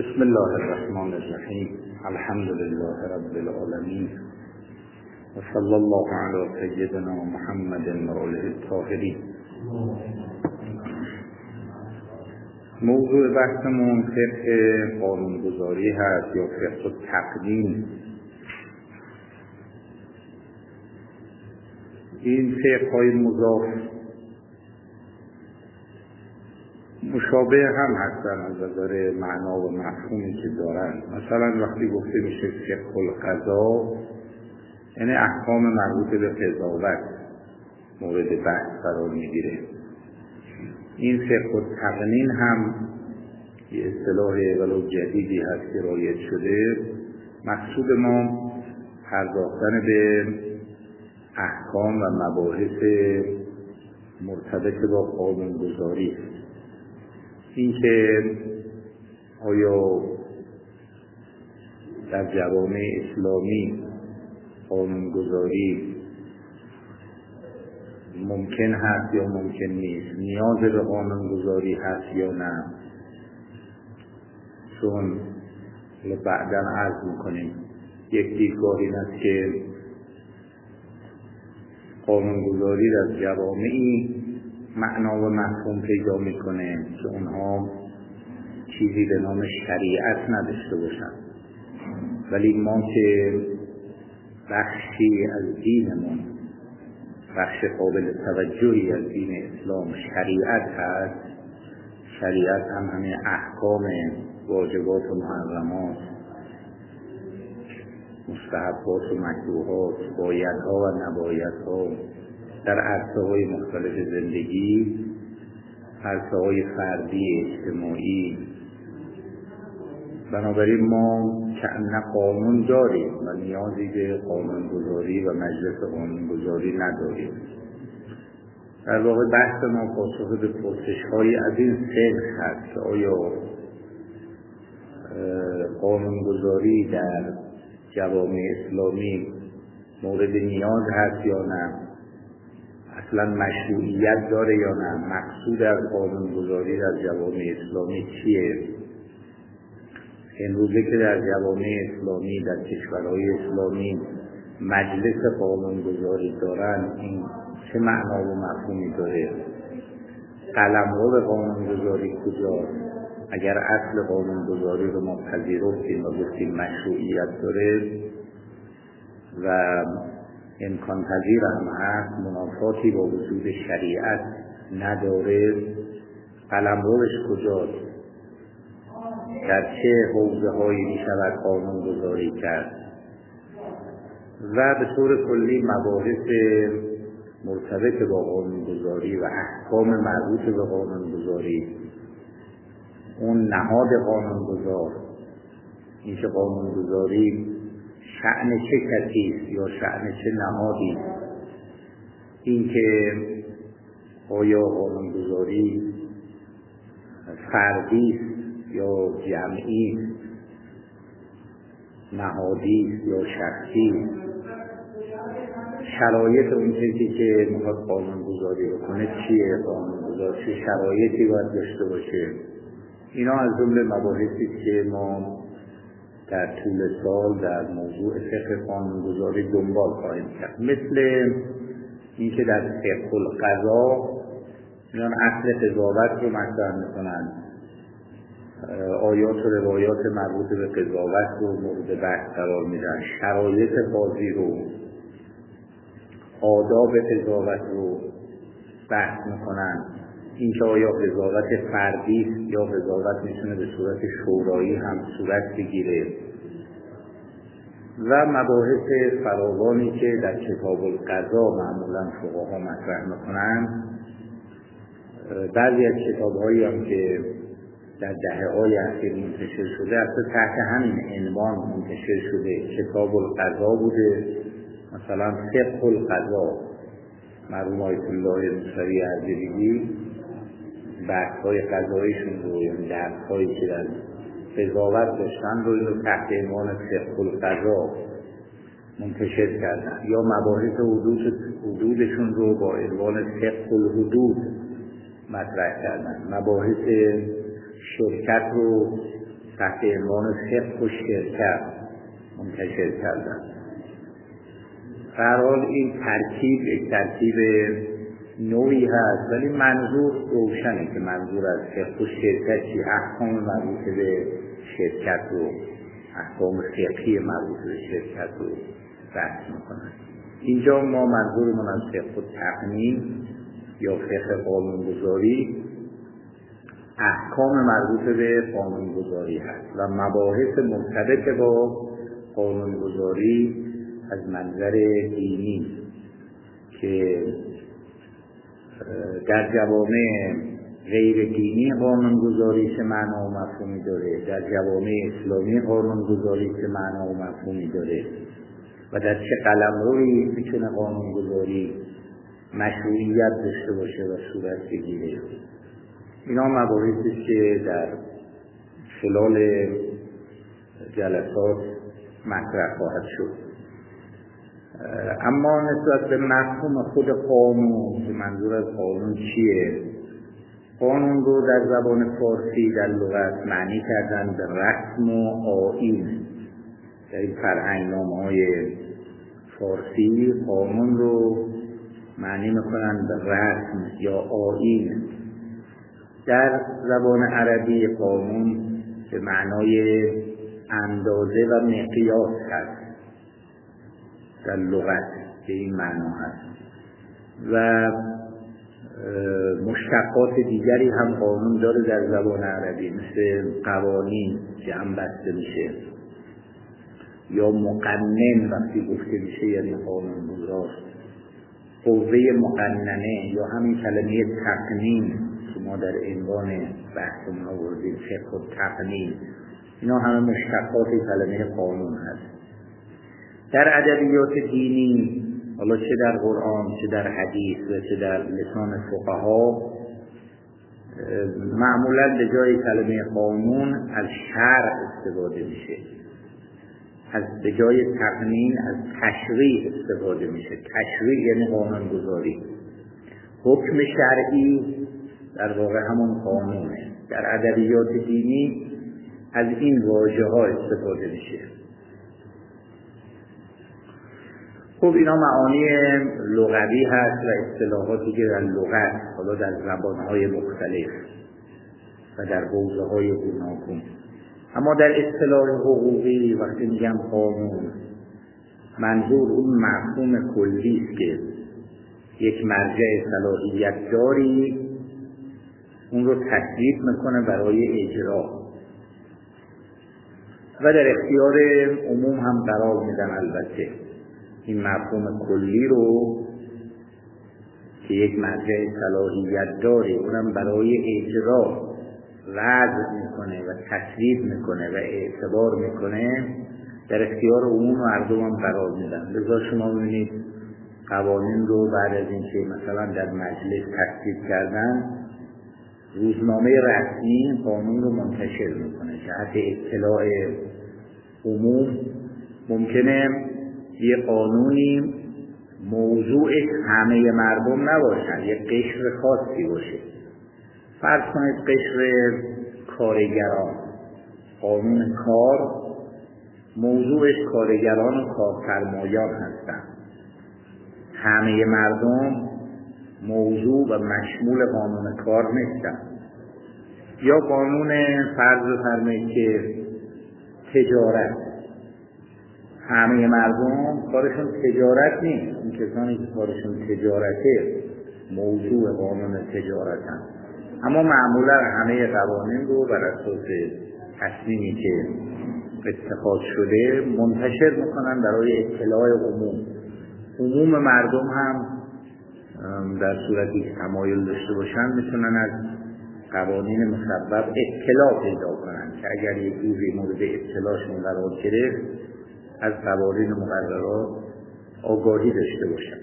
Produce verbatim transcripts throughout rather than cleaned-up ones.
بسم الله الرحمن الرحیم. الحمد لله رب العالمین و صلی الله علی سیدنا محمد وآله الطاهرین. موضوع بحثمون فقه قانونگذاری هست یا فقه تقنین. این فقه های مضاف مشابه هم هستن از نظر معنا و مفهومی که دارن. مثلا وقتی گفته میشه فقه القضا، یعنی احکام مربوط به قضاوت مورد بحث قرار میگیره. این فقه التقنین هم یه اصطلاح ولو جدیدی هست که رایج شده. مقصود ما پرداختن به احکام و مباحث مرتبط با قانونگذاری. این که آیا در جوامع اسلامی قانونگذاری ممکن هست یا ممکن نیست، نیاز به قانونگذاری هست یا نه. چون بعداً عرض میکنیم یک دیدگاه این است که قانونگذاری در جوامعی معنا و مفهوم پیدا میکنه که اونها چیزی به نام شریعت نداشته باشن، ولی ما که بخشی از دینمون، بخش قابل توجهی از دین اسلام شریعت هست. شریعت هم همه احکام، واجبات و محرمات، مستحبات و مکروهات، بایدها و نبایدها در عرصه‌های مختلف زندگی، عرصه‌های فردی، اجتماعی. بنابراین ما کأن قانون داریم و نیازی به قانونگذاری و مجلس قانونگذاری نداریم. در واقع بحث ما پاسخ به پرسش‌های از این سنخ هست که آیا قانونگذاری در جوامع اسلامی مورد نیاز هست یا نه، اصلا مشروعیت داره یا نه، مقصود از قانونگذاری در جوامع اسلامی چیه. امروزه که در جوامع اسلامی، در کشورهای اسلامی مجلس قانونگذاری دارن، این چه معنا و مفهومی داره؟ قلمرو قانونگذاری کجاست؟ اگر اصل قانونگذاری رو ما پذیرفتیم و گفتیم مشروعیت داره و امکان پذیر هم هست، منافاتی با وجود شریعت نداره، قلمروش کجاست؟ در چه حوزه هایی می شود قانون گذاری کرد؟ و به طور کلی مباحث مرتبط با قانون گذاری و احکام مربوط به قانون گذاری، اون نهاد قانون گذار، این که قانون گذاری شأن چه کسی است یا شأن چه نهادی، این که آیا قانونگذاری فردی است یا جمعی است، نهادی است یا شخصی، شرایط اون کسی که میخواد قانونگذاری بکنه چیه، قانونگذار چه شرایطی باید داشته باشه. اینا از جمله مباحثی که ما در طول سال در موضوع فقه قانونگذاری دنبال خواهیم کرد. مثل این که در فقه القضا میان اصل قضاوت رو مطرح میکنن، آیات و روایات مربوط به قضاوت رو مورد بحث قرار میدن، شرایط قاضی رو، آداب قضاوت رو بحث میکنن. این که آیا قضاوت فردی است یا قضاوت میتونه به صورت شورایی هم صورت بگیره، و مباحث فراوانی که در کتاب القضا معمولا فقها مطرح میکنن. بعضی از کتاب‌هایی هم که در دهه‌های اخیر منتشر شده اصلا تحت همین عنوان منتشر شده، کتاب القضا بوده. مثلا فقه القضا مرحوم آیت الله موسوی اردبیلی بحث‌های قضاییشون رو، یعنی درس‌هایی که در قضاوت داشتن رو اینو تحت عنوان فقه القضا منتشر کردن، یا مباحث حدود حدودشون رو با عنوان فقه الحدود مطرح کردن. مباحث شرکت رو تحت عنوان فقه و شرکت منتشر کردن. به هر حال این ترکیب یک ترکیب نوعی هست، ولی منظور روشنه که منظور از فقه و شرکت چی، احکام مربوط به شرکت و احکام فقهی مربوط به شرکت رو بحث میکنن. اینجا ما منظورمون از فقه و تقنین یا فقه قانونگذاری احکام مربوط به قانونگذاری هست و مباحث مرتبط با قانونگذاری از منظر دینی که در جوامع غیر دینی قانونگذاری چه معنا و مفهومی داره، در جوامع اسلامی قانونگذاری چه معنا و مفهومی داره و در چه قلمرویی میتونه قانونگذاری مشروعیت داشته باشه و صورت بگیره. اینا مباحثی که در خلال جلسات مطرح خواهد شد. اما نسبت به مفهوم خود قانون، که منظور از قانون چیه؟ قانون رو در زبان فارسی در لغت معنی کردن به رسم و آیین. در این فرهنگنامه‌های فارسی قانون رو معنی میکنن به رسم یا آیین. در زبان عربی قانون به معنای اندازه و مقیاس هست، در لغت به این معنا هست و مشتقات دیگری هم قانون داره در زبان عربی، مثل قوانین که هم بسته میشه یا مقنن وقتی گفته میشه یعنی قانون گذار، قوه مقننه یا همین کلمه تقنین که ما در عنوان بحثمون آوردیم فقه و تقنین، اینا همه مشتقات کلمه قانون هست. در ادبیات دینی حالا چه در قرآن چه در حدیث و چه در لسان فقها معمولا به جای کلمه قانون از شرع استفاده میشه، از به جای تقنین از تشریع استفاده میشه. تشریع یعنی قانون گذاری. حکم شرعی در واقع همون قانونه. در ادبیات دینی از این واژه ها استفاده میشه. خب اینا معانی لغوی هست و اصطلاحاتی که در لغت حالا در زبانهای مختلف و در حوزه‌های گوناگون. اما در اصطلاح حقوقی وقتی میگم قانون، منظور اون مفهوم کلی است که یک مرجع صلاحیت داری اون رو تصویب میکنه برای اجرا و در اختیار عموم هم قرار میدن. البته این مفهوم کلی رو که یک مرجع صلاحیت داره اونم برای اجرا وضع میکنه و تصویب میکنه و اعتبار میکنه، در اختیار عموم و مردم هم قرار میدن. لذا شما میبینید قوانین رو بعد از اینکه مثلا در مجلس تصویب کردن، روزنامه رسمی قانون رو منتشر میکنه جهت اطلاع عموم. ممکنه یه قانونی موضوعش همه مردم نباشن، یه قشر خاصی باشه. فرض کنید قشر کارگران، قانون کار موضوعش کارگران و کارفرمایان هستن، همه مردم موضوع و مشمول قانون کار نیستن. یا قانون فرض فرمایید که تجارت، همه مردم کارشون تجارت نیست، این کسانی که کارشون تجارته موضوع قانون تجارتن، اما معمولا همه قوانین رو بر اساس تصمیمی که اتخاذ شده منتشر میکنن برای اطلاع عموم. عموم مردم هم در صورتی که تمایل داشته باشن میتونن از قوانین مسبب اطلاع پیدا کنن که اگر یک روزی مورد اطلاعشون قرار گرفت از قوانین مقررات آگاهی داشته باشن.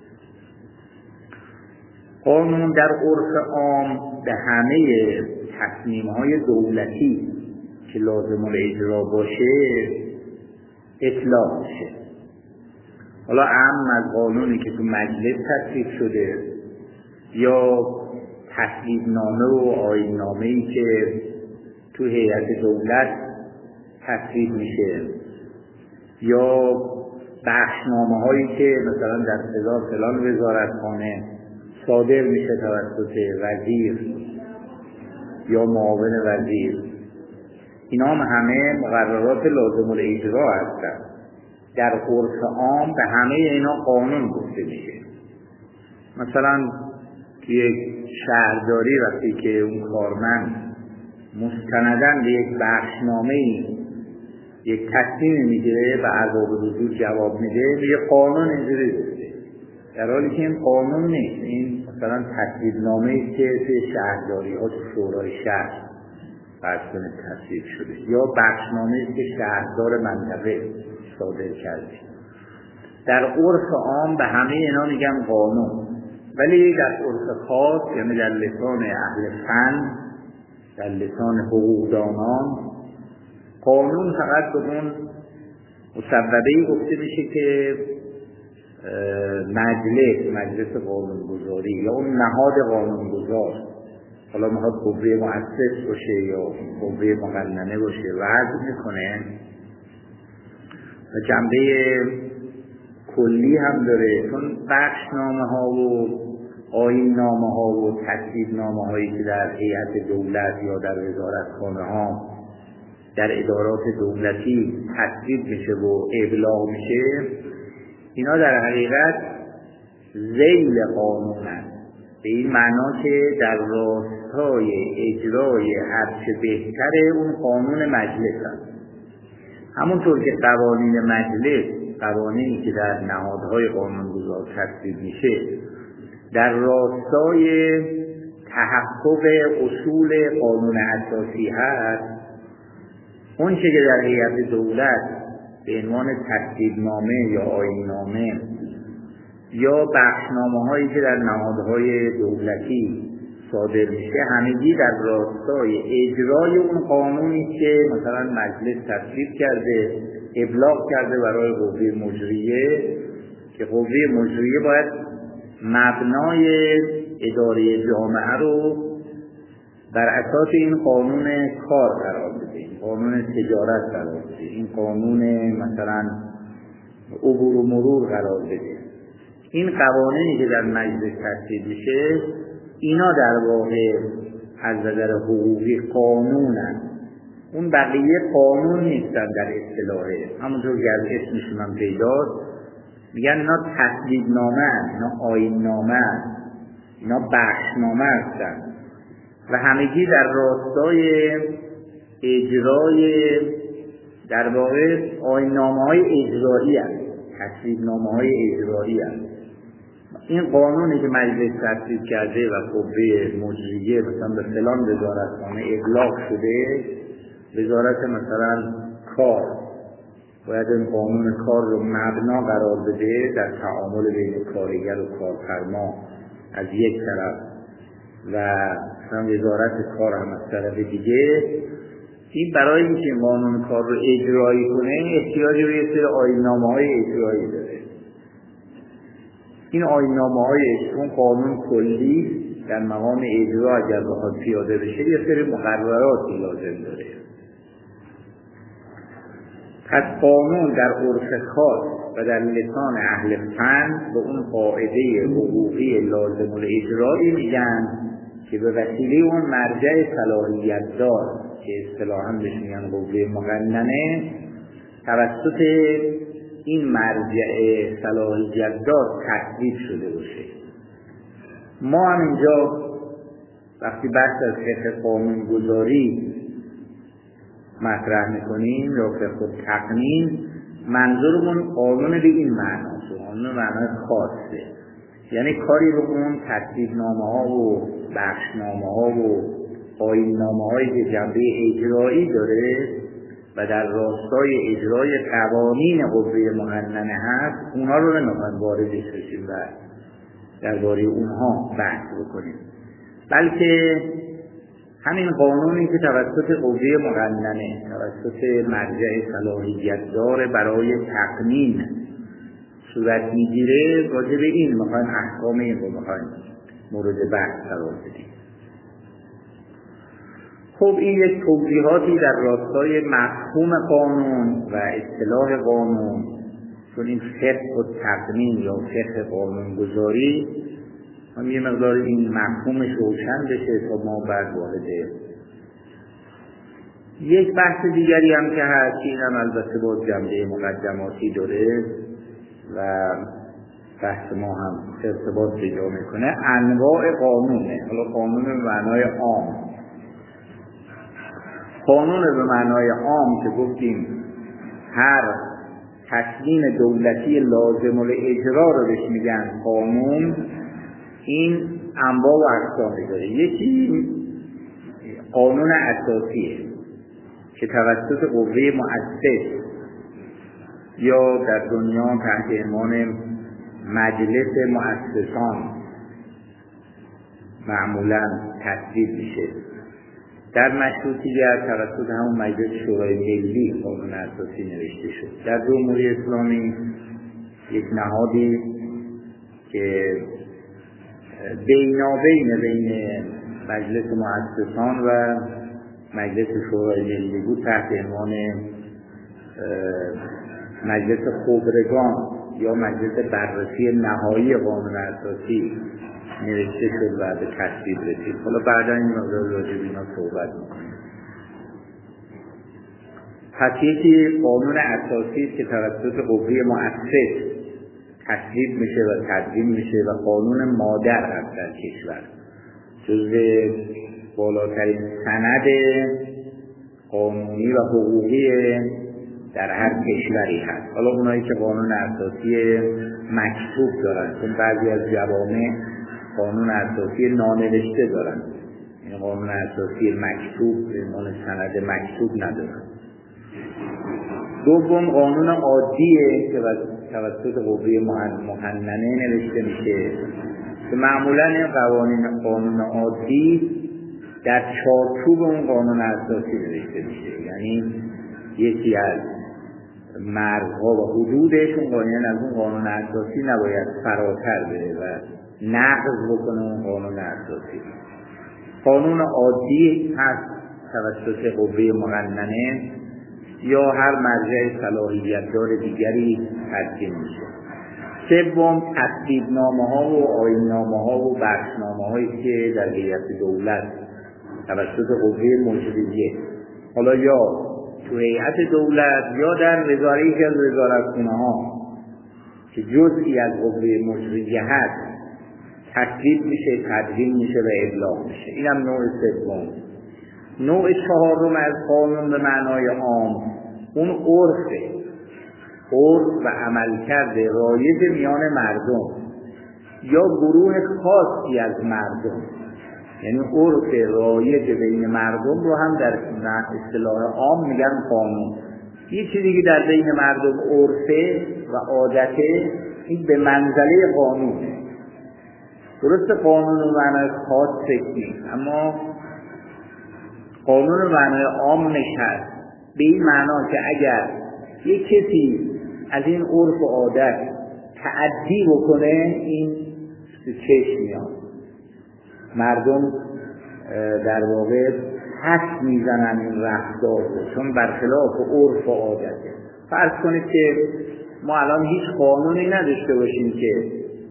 قانون در عرف عام به همه تصمیم‌های دولتی که لازم الاجرا باشه اطلاق میشه. حالا اهم از قانونی که تو مجلس تصویب شده یا تصویب نامه و آیین نامه‌ای که تو هیئت دولت تصویب میشه، یا بخشنامه هایی که مثلا در فلان فلان وزارتخانه صادر میشه توسط وزیر یا معاون وزیر، اینا هم همه مقررات لازم الاجرا هستند. در عرف عام به همه اینا قانون گفته میشه. مثلا توی یک شهرداری وقتی که اون کارمند مستنداً به یک بخشنامه‌ای یک تصمیم میگیره و عذاب رجوع جواب میده، به قانون اینجوری گفته، در حالی که این قانون نیست. این مثلا تصویبنامه‌ای که توی شهرداری‌ها تو شورای شهر فرض کنید تصویب شده، یا بخشنامه‌ای که شهردار منطقه صادر کرده. در عرف عام به همه اینا میگن قانون، ولی در عرف خاص، یعنی در لسان اهل فن، در لسان حقوقدانان، قانون فقط به اون مصوبه‌ای گفته میشه که مجلس مجلس قانونگذاری یا اون نهاد قانونگذار، حالا میخواد قوه مؤسس باشه یا قوه مقننه باشه، وضع میکنه و جنبه کلی هم داره. چون بخشنامه ها و آیین نامه ها و تصویب نامه هایی که در هیئت دولت یا در وزارتخانه ها در ادارات دولتی تصویب میشه و ابلاغ میشه، اینا در حقیقت ذیل قانون هست، به این معنا که در راستای اجرای هرچه بهتر اون قانون مجلس هست. همونطور که قوانین مجلس، قوانینی که در نهادهای قانونگذار تصویب میشه، در راستای تحقق اصول قانون اساسی هست، اون چه که در هیئت دولت به عنوان تصویبنامه یا آیین‌نامه یا بخشنامه هایی که در نهادهای دولتی صادر میشه، همگی در راستای اجرای اون قانونی که مثلا مجلس تصویب کرده، ابلاغ کرده برای قوه مجریه، که قوه مجریه باید مبنای اداره جامعه رو بر اساس این قانون کار قرار بده، این قانون تجارت قرار بده، این قانون مثلا عبور و مرور قرار بده. این قوانینی که در مجلس تصویب میشه، اینا در واقع از نظر حقوقی قانونن، اون بقیه قانون نیستن در اصطلاحه. همونطور که از اسمشون هم پیداست، میگن اینا تصویبنامه هستن، اینا آیین‌نامه هستن، اینا بخشنامه هستن و همگی در راستای اجرای در واقع آیین‌نامه‌های اجرایی هستن، تصویبنامه‌های اجرایی هستن. این قانونی که مجلس تصویب کرده و قوه مجریه مثلا به فلان وزارتخانه ابلاغ شده، وزارت مثلا کار باید این قانون کار رو مبنا قرار بده در تعامل بین کارگر و کارفرما از یک طرف و مثلا وزارت کار هم از طرف دیگه. این برای اینکه این قانون کار رو اجرایی کنه احتیاجی به یه سری آیین‌نامه‌های اجرایی داره. این آیین‌نامه‌های اجرایی، قانون کلی در مقام اجرا اگر بخواد پیاده بشه یه سری مقرراتی لازم داره. پس قانون در عرف خاص و در لسان اهل فن به اون قاعده حقوقی لازم الاجرایی میگن که به وسیله اون مرجع صلاحیت دار که اصطلاحاً بهش میگن قوه مقننه، توسط این مرجع صلاحیت دار تصویب شده باشه. ما هم اینجا وقتی بحث از فقه قانونگذاری مطرح میکنیم یا فقه تقنین، منظورمون قانون به این معناست، قانون معنای خاصه، یعنی کاری رو اون تصویبنامه ها و بخشنامه ها و آیین‌نامه هایی که جنبه اجرایی داره و در راستای اجرای قوانین قوه مقننه هست، اونها رو نمیخوایم واردش بشیم و درباره اونها بحث بکنیم، بلکه همین قانونی که توسط قوه مقننه، توسط مرجع صلاحیت دار برای تقنین صورت میگیره، راجع به این میخوایم احکام این رو میخوایم مورد بحث قرار بدیم. خب این یک توضیحاتی در راستای مفهوم قانون و اصطلاح قانون، چون این فقه و تقنین یا فقه قانونگذاری هم یه مقدار این مفهومش روشن بشه تا ما بعد وارد یک بحث دیگری هم که هست، این هم البته با جنبه مقدماتی داره و بحث ما هم ارتباط پیدا میکنه، انواع قانونه. حالا قانون به معنای عام، قانون به معنای عام که گفتیم هر تصمیم دولتی لازم الاجرا رو بهش میگن قانون، این انواع و اقسامی داره. یکی قانون اساسیه که توسط قوه مؤسس یا در دنیا تحت عنوان مجلس مؤسسان معمولا تصویب میشه. در مشروطیت توسط همون مجلس شورای ملی قانون اساسی نوشته شد. در جمهوری اسلامی یک نهادی که بینابین بین مجلس مؤسسان و مجلس شورای ملی بود تحت عنوان مجلس خبرگان یا مجلس بررسی نهایی قانون اساسی نوشته شد و به تصویب رسید. حالا بعدا این موضوع راجع به اینا صحبت می‌کنیم. پس یکی قانون اساسی که توسط قوه مؤسس تصویب میشه و تدوین میشه و قانون مادر هست در کشور، جزو بالاترین سند قانونی و حقوقی در هر کشوری هست. حالا اونایی که قانون اساسی مکتوب دارن، چون بعضی از جوامع قانون اساسی نانوشته دارن، این قانون اساسی مکتوب به عنوان سند مکتوب ندارن. دوم قانون عادیه که توسط قوه مقننه نوشته میشه که معمولا این قوانین قانون عادی در چارچوب اون قانون اساسی نوشته میشه، یعنی یکی از مرزها و حدودش اون قانون از اون قانون اساسی نباید فراتر بره و نقض بکنه اون قانون اساسی. قانون عادی هست توسط قوه مقننه یا هر مرجع صلاحیت‌دار دیگری تدوین میشه. سوم تصویب‌نامه‌ها و آیین‌نامه‌ها و بخشنامه‌هایی که در هیئت دولت توسط قوه مجریه، حالا یا تو هیئت دولت یا در وزاره یکی از وزارتخونه‌ها که جزئی از قوه مجریه هست، تصویب میشه، تدوین میشه و ابلاغ میشه. اینم نوع سوم. نوع چهارم از قانون به معنای عام اون عرفه، عرف و عملکرد رایج میان مردم یا گروه خاصی از مردم، یعنی عرف رایج بین مردم رو هم در اصطلاح عام میگن قانون. یه چیزی دیگه در بین مردم عرفه و عادته، این به منزله قانونه. درست قانون به معنای خاص نیست، اما قانون به معنای عام نشد به این معنا که اگر یک کسی از این عرف و عادت تعدی بکنه، این به چشم میاد. مردم در واقع حد میزنن این رفتار رو، چون برخلاف عرف و عادته. فرض کنید که ما الان هیچ قانونی نداشته باشیم که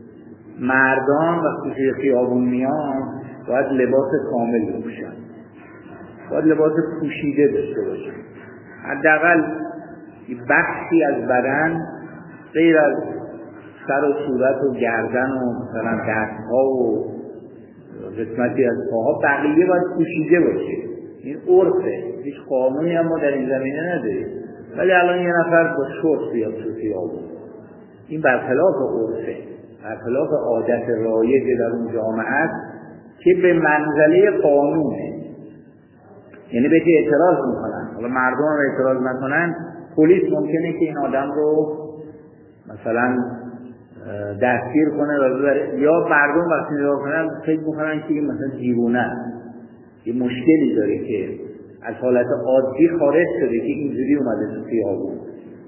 مردان وقتی توی خیابون میان باید لباس کامل بپوشن، باید لباس پوشیده داشته باشن، حداقل بخشی از بدن غیر از سر و صورت و گردن و مثلا دستها و قسمتی از پاها بقیه باید پوشیده باشه. این عرفه، هیچ قانونی هم ما در این زمینه نداریم. ولی الان یه نفر با شورت بیاد تو خیابون، این برخلاف عرفه، برخلاف عادت رایج در اون جامعه است که به منزله قانونه. یعنی به که اعتراض میکنن، حالا مردم رو اعتراض نکنن، پلیس ممکنه که این آدم رو مثلا دستگیر کنه و ببره، یا مردم وقتی نگاه کنن فکر میکنن که این مثلا دیوونه است، یه مشکلی داره که از حالت عادی خارج شده که اینجوری اومده تو خیابون.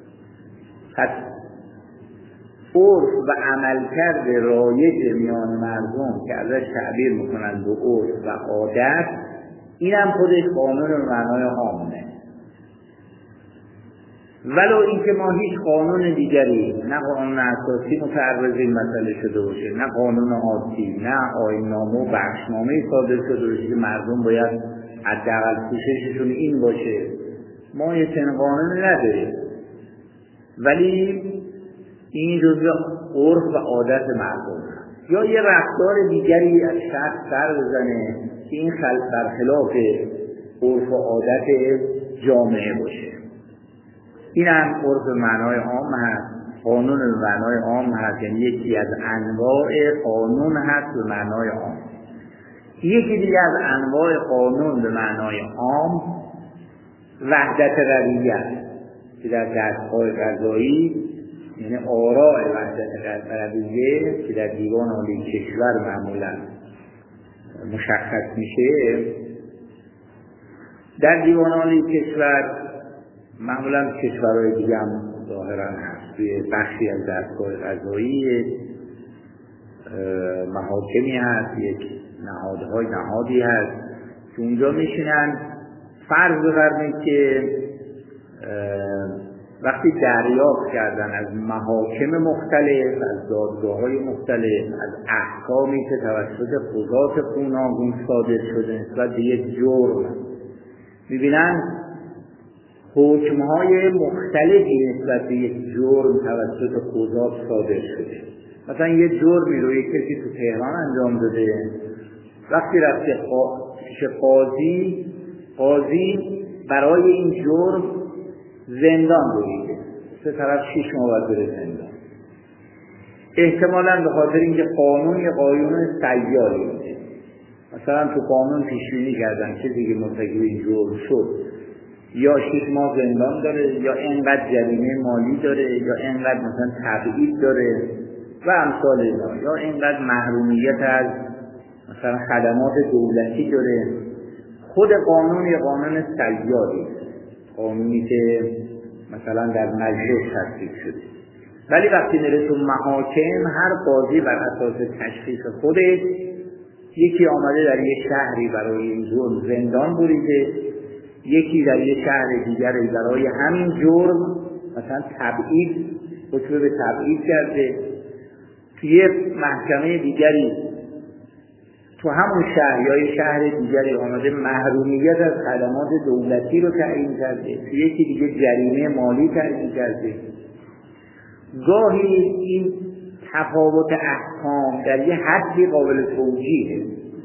پس عرف و عملکرد رایج میان مردم که ازش تعبیر میکنن به عرف و عادت، این هم خودش قانون به معنای عامه. ولو اینکه ما هیچ قانون دیگری، نه قانون اساسی متعرض این مسئله شده باشه، نه قانون عادی، نه آیین‌نامه و بخشنامه صادر شده باشه که مردم باید حداقل کوشششون این باشه، ما یه چنین قانونی نداریم. ولی این جزء عرف و عادت مردم هست. یا یه رفتار دیگری از شخص سر بزنه که این خلق برخلاف عرف و عادت جامعه باشه. این هم عرف به معنای عام هست، قانون به معنای عام هست، یعنی یکی از انواع قانون هست به معنای عام. یکی دیگه از انواع قانون به معنای عام وحدت رویه است که در دستگاه قضایی، یعنی آراء وحدت رویه که در دیوان عالی کشور معمولا مشخص میشه. در دیوان عالی کشور معمولا کشورهای دیگه هم ظاهرا هست، توی بخشی از دستگاه قضایی محاکمی هست، یک نهادهای نهادی هست که اونجا میشینن. فرض بفرمایید که وقتی دریافت کردن از محاکم مختلف، از دادگاه‌های مختلف، از احکامی که توسط قضات خوناگون صادر شده نسبت به یک جرم، میبینن حکم‌های مختلفی نسبت به یک جرم توسط قضات صادر شده. مثلا یه جرمی رو یک کسی تو تهران انجام داده، وقتی رفته پیش قاضی، قاضی برای این جرم زندان بریده، سه طرف شیش ماه باید بره زندان. احتمالاً به خاطر اینکه قانون یه قانون سیالی بوده، مثلا تو قانون پیش‌بینی کردن کسی که مرتکب این جرم شد یا شش ماه زندان داره، یا اینقدر جریمه مالی داره، یا اینقدر مثلا تبعید داره و امثال اینا، یا اینقدر محرومیت از مثلا خدمات دولتی داره. خود قانون یه قانون سیالی، قانونی که مثلا در مجلس تصویب شده. ولی وقتی میره تو محاکم، هر قاضی بر اساس تشخیص خودش، یکی آمده در یه شهری برای این جرم زندان بریده، یکی در یه شهر دیگری برای همین جرم مثلا تبعید، حکم به تبعید کرده. توی یه محکمه دیگری تو همون شهر یا یه شهر دیگری آمده محرومیت از خدمات دولتی رو تعیین کرده، توی یکی دیگه جریمه مالی تعیین کرده. گاهی این تفاوت احکام در یه حدی قابل توجیهه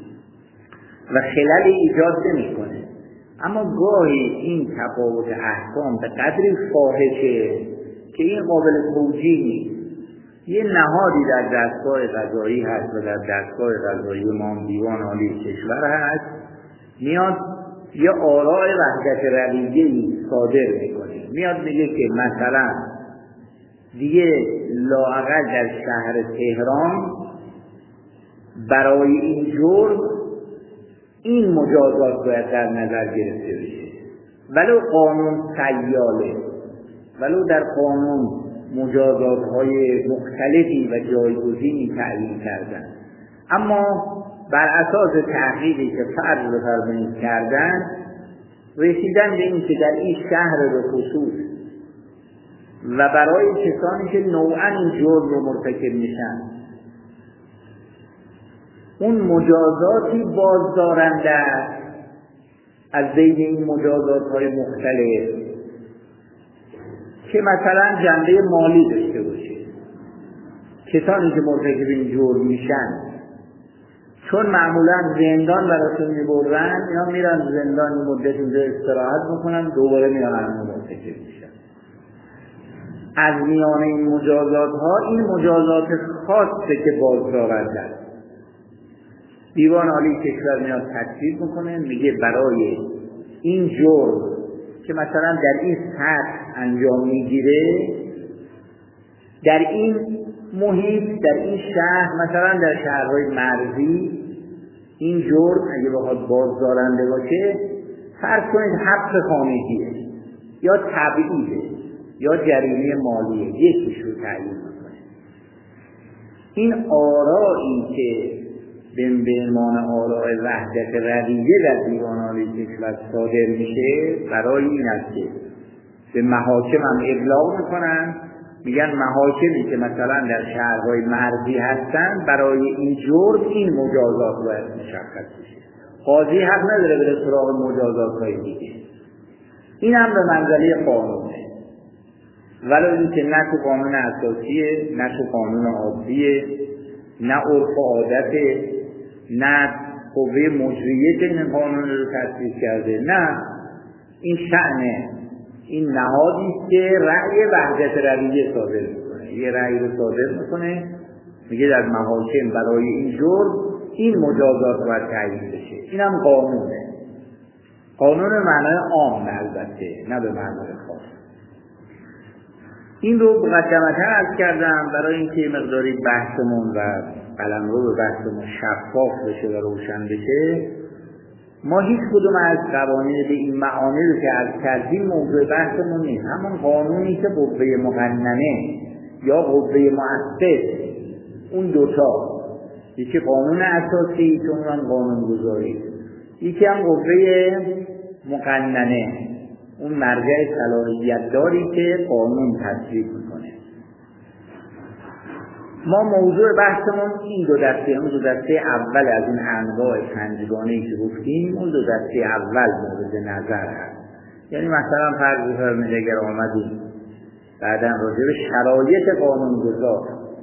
و خللی ایجاد نمی‌کنه، اما گاهی این تفاوت احکام به قدری فاحشه که این قابل توجیه نیست. یه نهادی در دستگاه قضایی هست و در دستگاه قضایی ما دیوان عالی کشور هست، میاد یه آراء وحدت رویه‌ای صادر میکنه، میاد میگه که مثلا دیگه لااقل در شهر تهران برای این جرم این مجازات باید در نظر گرفته بشه. ولو قانون سیاله، ولو در قانون مجازات‌های مختلفی و جایگزینی تعیین کردن، اما بر اساس تحقیقی که فرض بفرمایید کردن، رسیدن به این که در این شهر به خصوص و برای کسانی که نوعاً این جرم رو مرتکب میشن، اون مجازاتی بازدارنده است از بین این مجازات‌های مختلف که مثلا جنبه مالی داشته باشه. کسانی که مرتکب این جرم میشن چون معمولا زندان براشون میبرن، یا میرن زندان مدت اونجا استراحت میکنن، دوباره میان همون مرتکب میشن. از میان این مجازات ها این مجازات خاصه که بازدارنده است. دیوان عالی کشور میاد تصویب میکنه، میگه برای این جرم که مثلا در این سطح انجام میگیره، در این محیط، در این شهر، مثلا در شهرهای مرزی، این جرم اگه بخواد بازدارنده باشه، فرض کنید حبس خانگیه یا تبعیده یا جریمه مالیه، یکیش رو تعیین میکنه. این آرایی که به عنوان آراء وحدت رویه در دیوان کشور صادر میشه برای این است که به محاکم هم ابلاغ میکنن، میگن محاکمی که مثلا در شهرهای مرزی هستن برای این جرم این مجازات باید مشخص بشه. قاضی حق نداره بره سراغ مجازات های دیگه. این هم به منزله قانونه، ولی اینکه نه تو قانون اساسیه، نه تو قانون عادیه، نه عرف و عادته، نه قوه مجریه که این قانون رو تصویب کرده، نه این شأنه، این نهادی که رأی وحدت رویه صادر میکنه، یه رأی رو صادر میکنه، میگه در محاکم برای این جرم این مجازات باید تعیین بشه. این هم قانونه. قانون معنای عام البته، نه به معنای خاص. این رو مقدمتاً عرض کردم برای اینکه مقداری بحثمون و قلمرو به بحثمون شفاف بشه و روشن بشه. ما هیچ کدوم از قوانین به این معانی رو که عرض کردیم موضوع بحثمون نیست. همون قانونی که قوه مقننه یا قوه مؤسس، اون دوتا، یکی قانون اساسی که اون هم قانون گذاری، یکی هم قوه مقننه، اون مرجع صلاحیت داری که قانون تصویب میکنه. ما موضوع بحثمون این دو دسته، اون دو دسته اول از این انواع پنجگانه‌ای که گفتیم، اون دو دسته اول مورد نظر هست. یعنی مثلا فرض بفرمایید اگر آمدیم بعداً راجع به شرایط قانونگذار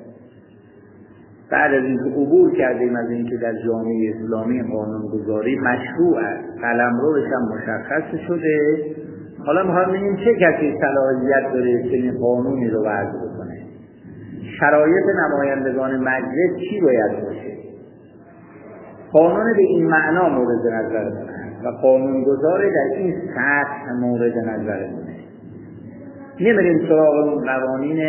بعد از اینکه عبور کردیم از اینکه در جامعه اسلامی قانونگذاری مشروع است، قلمروش هم مشخص شده، حالا می‌خوایم ببینیم چه کسی صلاحیت داره که این قانونی رو وضع بکنه. شرایط نمایندگان مجلس چی باید باشه؟ قانون به این معنا مورد نظر هست و قانونگذار در این سطح مورد نظر مونه. نمیریم سراغ اون قوانین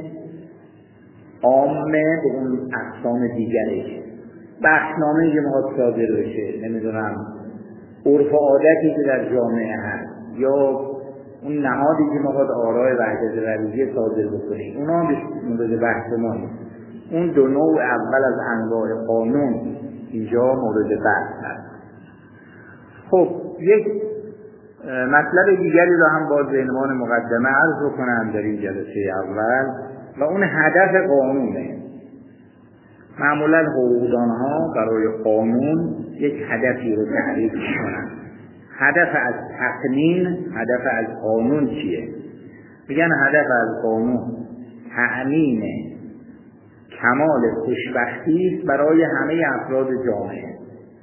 عامه به اون اقسام دیگرش، بخشنامه که میخواد صادر بشه، نمیدونم عرف و عادتی که در جامعه هست، یا اون نهادی که میخواد آراء وحدت رویه صادر بکنه، اونا مورد بحث ما نیست. اون دو نوع اول از انواع قانون اینجا مورد بحث هست. خب یک مطلب دیگری رو هم باز به عنوان مقدمه عرض کنم در این جلسه اول و اون هدف قانونه. معمولا حقوقدانها برای قانون یک هدفی رو تعریف میکنن. هدف از تقنین، هدف از قانون چیه؟ میگن هدف از قانون تأمین کمال خوشبختی برای همه افراد جامعه.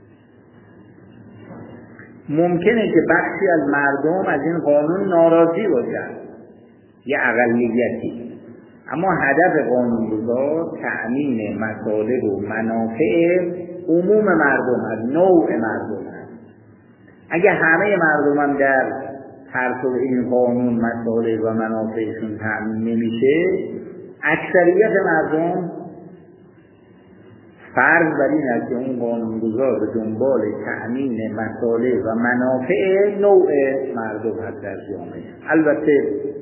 ممکنه که بخشی از مردم از این قانون ناراضی باشن، یه اقلیتی، اما هدف قانونگذار تأمین مصالح و منافع عموم مردم از نوع مردم هست. اگه همه مردم هم در پرتو این قانون مصالح و منافعشون تأمین نمیشه، اکثریت مردم فرض بر این است که اون قانونگذار به دنبال تأمین مصالح و منافع نوع مردم هست در جامعه. البته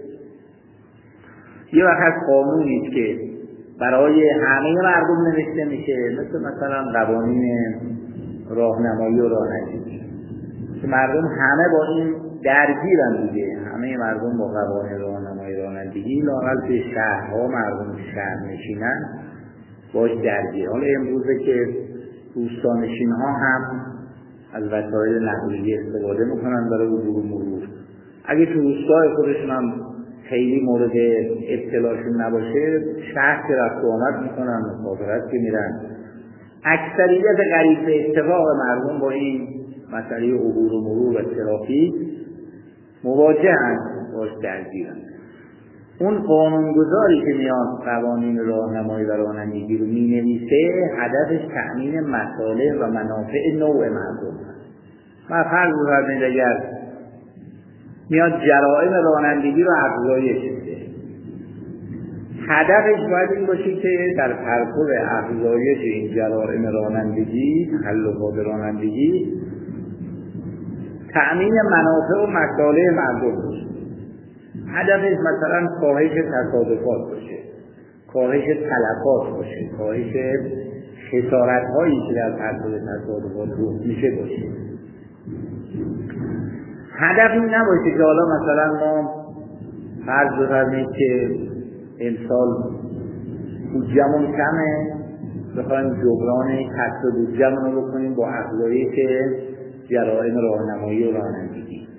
یه وقت قانونی است که برای همه مردم نوشته میشه، مثل مثلا قوانین راهنمایی و رانندگی که مردم همه با این درگیرن دیگه، همه مردم با قوانین راهنمایی و رانندگی لااقل به شهرها مردم شهر نشینن باش درگیر. حالا امروزه که روستانشین ها هم از وسایل نقلیه استفاده میکنن برای عبور و مرور، اگه تو روستای خودشون هم خیلی مورد ابتلاشون نباشه، شهر که رفت و آمد میکنن، مسافرت که میرن، اکثریت قریب به اتفاق مردم با این مسئله عبور و مرور و ترافیک مواجهن، باش درگیرن. اون قانونگذاری که میاد قوانین راهنمایی و رانندگی رو مینویسه، هدفش تأمین مصالح و منافع نوع مردم هست. ما فرض بفرمایید اگر میاد جرائم رانندگی رو افزایش بده، هدفش باید این باشه که در پرتو افزایش این جرائم رانندگی، تخلفات رانندگی، تأمین منافع و مصالح مردم باشه. هدفش مثلا کاهش تصادفات باشه، کاهش تلفات باشه، کاهش خسارت‌هایی که در پرتو تصادفات رخ میشه باشه. هدف این نباشه که حالا مثلا ما فرض بفرمایید که امسال بودجه‌مون کمه، بخوایم جبران کسر بودجه‌مون رو بکنیم با افزایش جرائم راهنمایی و رانندگی.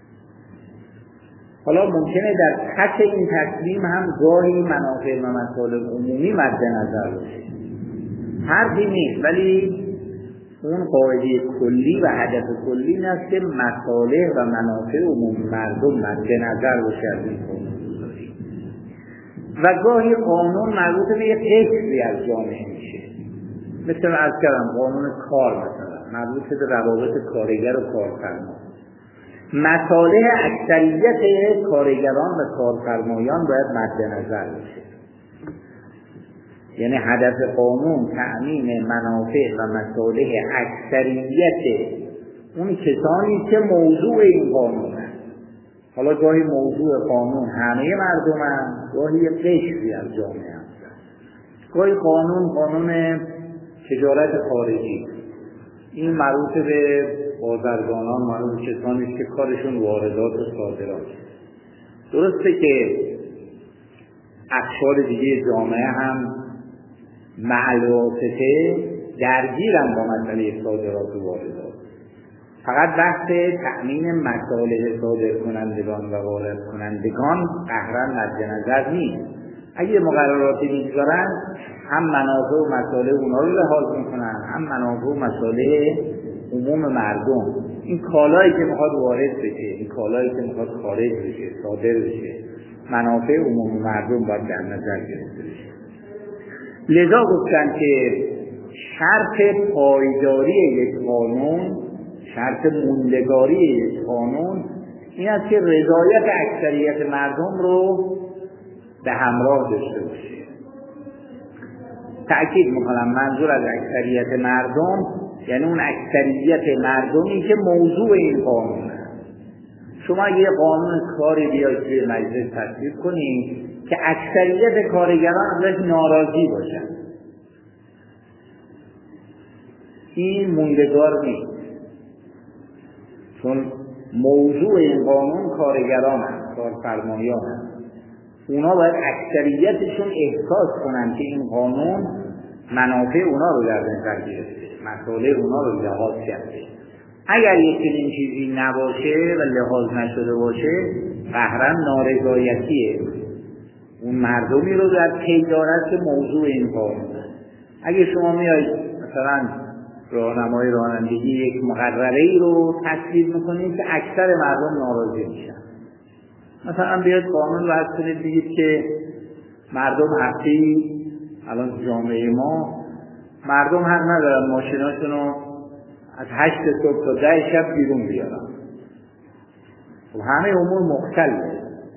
حالا ممکنه در خط این تصمیم هم گاهی منافع و مصالح عمومی مد نظر باشه، حرفی نیست، ولی اون قاعده کلی و هدف کلی این است که مصالح و منافع عمومی مردم مد نظر باشه از این قانون‌گذاری. و گاهی قانون مربوط به یک قشری از جامعه میشه، مثل از کردم قانون کار مثلا مربوط به روابط کارگر و کارفرما. مصالح اکثریت کارگران و کارفرمایان باید مد نظر باشه. یعنی هدف قانون تأمین منافع و مصالح اکثریت اون کسانی که موضوع این قانون هست. حالا گاهی موضوع قانون همه مردم هست، گاهی یک قشری از جامعه هست. گاهی قانون قانون تجارت خارجی، این مربوط به بازرگانان، مربوط به کسانی که کارشون واردات و صادرات. درسته که اقشار دیگه جامعه هم معلوماته درگیرن با مسئله صادرات و واردات، فقط بحث تأمین مصالح صادر کنندگان و وارد کنندگان قهرن مد نظر نیست. اگه مقرراتی میگذارن هم منافع و مصالح اونا رو لحاظ میکنن، هم منافع و مصالح عموم مردم. این کالایی که میخواد وارد بشه، این کالایی که میخواد خارج بشه، صادر بشه، منافع عموم مردم باید در نظر گرفته بشه. لذا گفتن که شرط پایداری یک قانون، شرط موندگاری یک قانون این است که رضایت اکثریت مردم رو به همراه داشته باشه. تأکید میکنم منظور از اکثریت مردم یعنی اون اکثریت مردمی که موضوع این قانون است. شما یه قانون کاری بیاید توی مجلس تصویب کنید که اکثریت کارگران ازش ناراضی باشن، این موندگار نیست، چون موضوع این قانون کارگران هست، کارفرمایان هست. اونا باید اکثریتشون احساس کنن که این قانون منافع اونا رو در نظر گرفته، مصالح اونا رو لحاظ کرده. اگر یک چنین چیزی نباشه و لحاظ نشده باشه قهرن نارضایتیه اون مردمی رو در پی دارد که موضوع این قانون است. اگه شما میایید مثلا راهنمای رانندگی یک مقرره‌ای رو تصویب میکنید که اکثر مردم ناراضی میشن، مثلا بیاید قانون رو حذف کنید بگید که مردم هفته‌ای الان جامعه ما مردم حق ندارن ماشیناشون رو از هشت صبح تا ده شب بیرون بیارن. خب همه امور مختلفه.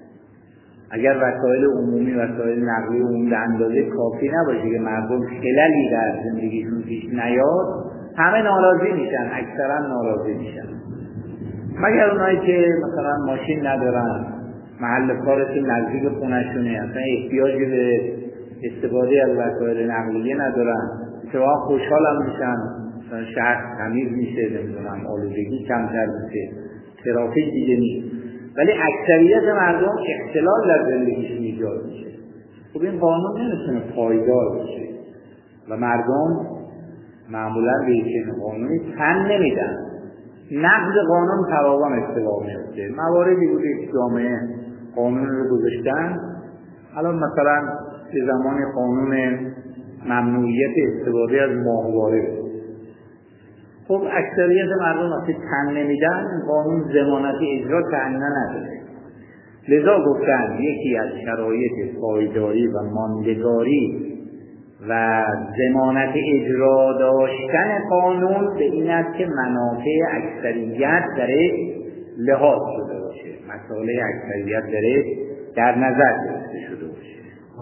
اگر وسایل عمومی وسایل نقلیه عمومی به اندازه کافی نباشه که مردم خللی در زندگیشون پیش نیاد، همه ناراضی میشن، اکثرا ناراضی میشن. مگر اونایی که مثلا ماشین ندارن، محل کارشون نزدیک خونه‌شونه، اصلا احتیاجی به استفاده از وسایل نقلیه ندارن، اتفاقا خوشحال هم میشن، مثلا شهر تمیز میشه، نمیدونم آلودگی کمتر میشه، ترافیک دیگه نیست. ولی اکثریت مردم اختلال در زندگیشون ایجاد میشه. خب این قانون نمیتونه پایدار باشه و مردم معمولا به این قانونی تن نمیدن. نقض قانون فراوان اتفاق میفته. مواردی بوده که جامعه قانون رو گذاشتن، الان مثلا به زمان قانون ممنوعیت استفاده از ماهواره، خب اکثریت مردم وقتی تن نمیدن قانون ضمانت اجرا تأمین نداره. لذا گفتن یکی از شرایط پایداری و ماندگاری و ضمانت اجرا داشتن قانون به این است که منافع اکثریت درش لحاظ شده باشه، مصالح اکثریت درش در نظر گرفته شده باشه.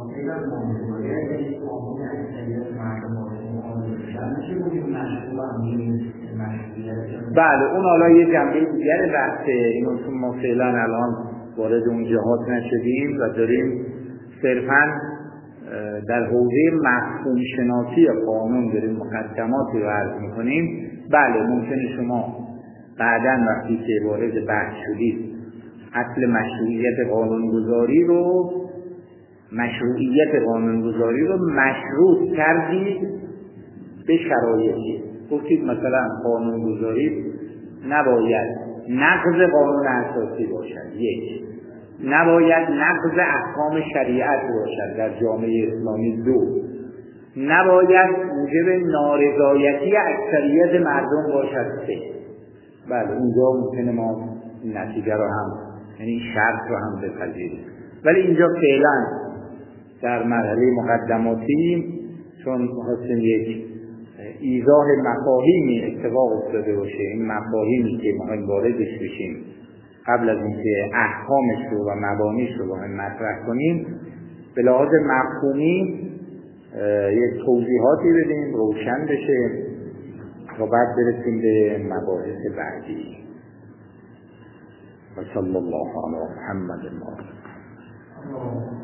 بله اون حالا یه جنبه دیگر بحثه، اینو چون ما فعلا الان وارد اون جهات نشدیم و داریم صرفاً در حوزه مفهوم شناسی قانون داریم مقدماتی رو عرض میکنیم، بله ممکنه شما بعداً وقتی که وارد بحث شدید اصل مشروعیت قانونگذاری رو مشروعیت قانونگذاری رو مشروط کردید به شرایطی. گفتید مثلا قانونگذاری نباید نقض قانون اساسی باشد، یک، نباید نقض احکام شریعت باشد در جامعه اسلامی، دو، نباید موجب نارضایتی اکثریت مردم باشد، سه. بله اونجا ممکنه ما این نتیجه رو هم، یعنی شرط رو هم بپذیریم، ولی اینجا فعلا در مرحله مقدماتی چون خواستیم یک ایضاح مفاهیمی اتفاق افتاده باشه، این مفاهیمی که ما واردش بشیم قبل از اینکه احکامش رو و مبانیش رو با هم مطرح کنیم، به لحاظ مفهومی یک توضیحاتی بدیم روشن بشه و بعد برسیم به مباحث بعدی. و صلی الله علی محمد.